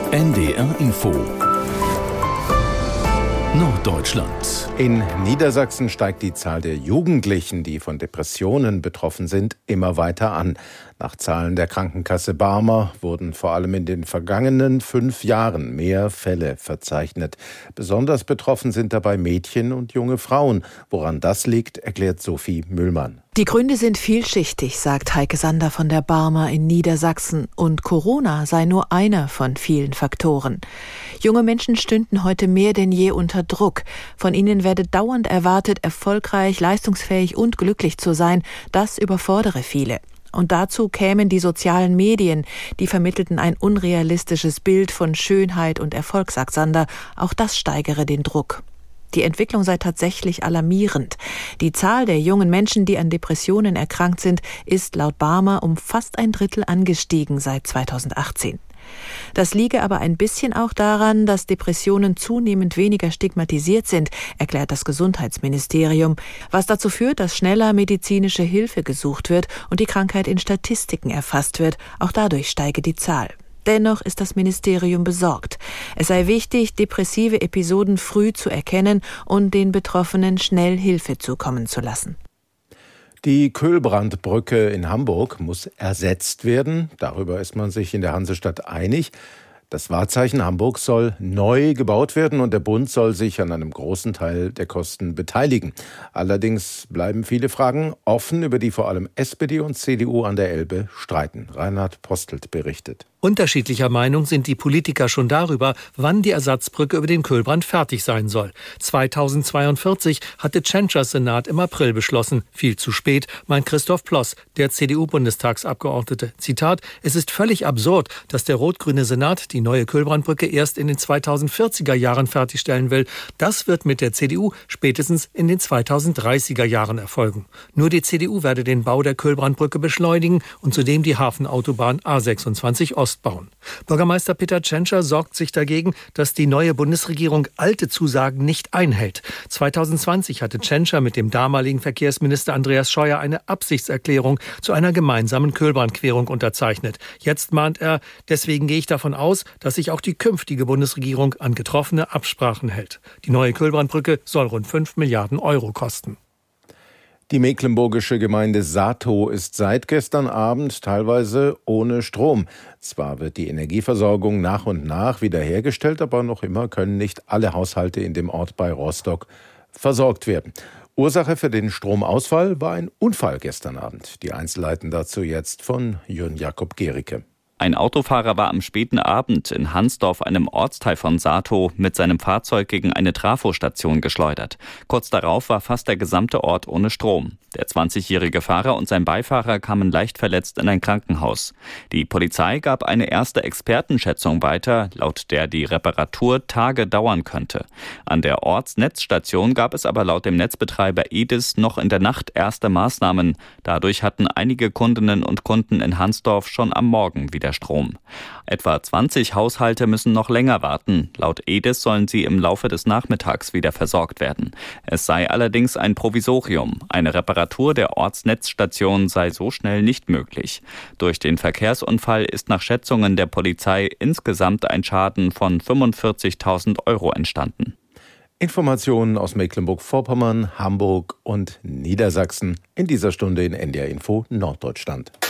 NDR Info Norddeutschland. In Niedersachsen steigt die Zahl der Jugendlichen, die von Depressionen betroffen sind, immer weiter an. Nach Zahlen der Krankenkasse Barmer wurden vor allem in den vergangenen 5 Jahren mehr Fälle verzeichnet. Besonders betroffen sind dabei Mädchen und junge Frauen. Woran das liegt, erklärt Sophie Mühlmann. Die Gründe sind vielschichtig, sagt Heike Sander von der Barmer in Niedersachsen. Und Corona sei nur einer von vielen Faktoren. Junge Menschen stünden heute mehr denn je unter Druck. Von ihnen werde dauernd erwartet, erfolgreich, leistungsfähig und glücklich zu sein. Das überfordere viele. Und dazu kämen die sozialen Medien. Die vermittelten ein unrealistisches Bild von Schönheit und Erfolg, sagt Sander. Auch das steigere den Druck. Die Entwicklung sei tatsächlich alarmierend. Die Zahl der jungen Menschen, die an Depressionen erkrankt sind, ist laut Barmer um fast 1/3 angestiegen seit 2018. Das liege aber ein bisschen auch daran, dass Depressionen zunehmend weniger stigmatisiert sind, erklärt das Gesundheitsministerium, was dazu führt, dass schneller medizinische Hilfe gesucht wird und die Krankheit in Statistiken erfasst wird. Auch dadurch steige die Zahl. Dennoch ist das Ministerium besorgt. Es sei wichtig, depressive Episoden früh zu erkennen und den Betroffenen schnell Hilfe zukommen zu lassen. Die Köhlbrandbrücke in Hamburg muss ersetzt werden. Darüber ist man sich in der Hansestadt einig. Das Wahrzeichen Hamburg soll neu gebaut werden und der Bund soll sich an einem großen Teil der Kosten beteiligen. Allerdings bleiben viele Fragen offen, über die vor allem SPD und CDU an der Elbe streiten. Reinhard Postelt berichtet. Unterschiedlicher Meinung sind die Politiker schon darüber, wann die Ersatzbrücke über den Köhlbrand fertig sein soll. 2042 hatte Tschentschers Senat im April beschlossen. Viel zu spät, meint Christoph Ploss, der CDU-Bundestagsabgeordnete. Zitat: Es ist völlig absurd, dass der rot-grüne Senat die neue Köhlbrandbrücke erst in den 2040er Jahren fertigstellen will. Das wird mit der CDU spätestens in den 2030er Jahren erfolgen. Nur die CDU werde den Bau der Köhlbrandbrücke beschleunigen und zudem die Hafenautobahn A26 Ost bauen. Bürgermeister Peter Tschentscher sorgt sich dagegen, dass die neue Bundesregierung alte Zusagen nicht einhält. 2020 hatte Tschentscher mit dem damaligen Verkehrsminister Andreas Scheuer eine Absichtserklärung zu einer gemeinsamen Köhlbrandquerung unterzeichnet. Jetzt mahnt er, deswegen gehe ich davon aus, dass sich auch die künftige Bundesregierung an getroffene Absprachen hält. Die neue Köhlbrandbrücke soll rund 5 Milliarden Euro kosten. Die mecklenburgische Gemeinde Satow ist seit gestern Abend teilweise ohne Strom. Zwar wird die Energieversorgung nach und nach wiederhergestellt, aber noch immer können nicht alle Haushalte in dem Ort bei Rostock versorgt werden. Ursache für den Stromausfall war ein Unfall gestern Abend. Die Einzelheiten dazu jetzt von Jürgen Jakob Gericke. Ein Autofahrer war am späten Abend in Hansdorf, einem Ortsteil von Satow, mit seinem Fahrzeug gegen eine Trafostation geschleudert. Kurz darauf war fast der gesamte Ort ohne Strom. Der 20-jährige Fahrer und sein Beifahrer kamen leicht verletzt in ein Krankenhaus. Die Polizei gab eine erste Expertenschätzung weiter, laut der die Reparatur Tage dauern könnte. An der Ortsnetzstation gab es aber laut dem Netzbetreiber EDIS noch in der Nacht erste Maßnahmen. Dadurch hatten einige Kundinnen und Kunden in Hansdorf schon am Morgen wieder Strom. Etwa 20 Haushalte müssen noch länger warten. Laut EDIS sollen sie im Laufe des Nachmittags wieder versorgt werden. Es sei allerdings ein Provisorium. Eine Reparatur der Ortsnetzstation sei so schnell nicht möglich. Durch den Verkehrsunfall ist nach Schätzungen der Polizei insgesamt ein Schaden von 45.000 Euro entstanden. Informationen aus Mecklenburg-Vorpommern, Hamburg und Niedersachsen in dieser Stunde in NDR Info Norddeutschland.